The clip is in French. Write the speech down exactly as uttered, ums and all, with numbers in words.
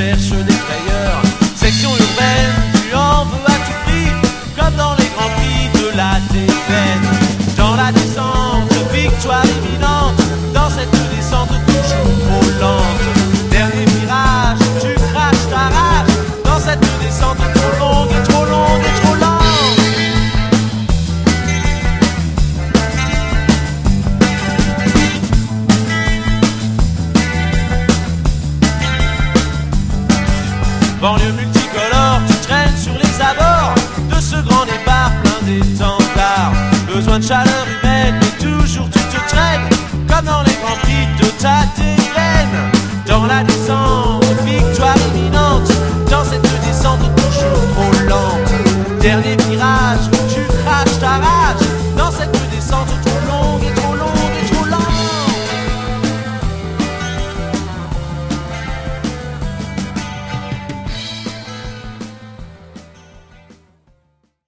cherche des frayeurs. Section urbaine, tu en veux à tout prix, comme dans les grands prix de la T V N. Dans la descente, victoire imminente, dans cette descente toujours trop lente. Dernier virage, tu craches ta rage, dans cette descente trop longue, trop longue et trop lente. Banlieue multicolore, tu traînes sur les abords de ce grand départ plein d'étendards. Besoin de chaleur humaine, mais toujours tu te traînes, comme dans les grands prix de ta T V N. Dans la descente, victoire imminente, dans cette descente toujours trop lente. Dernier virage, tu craches ta rage, dans cette descente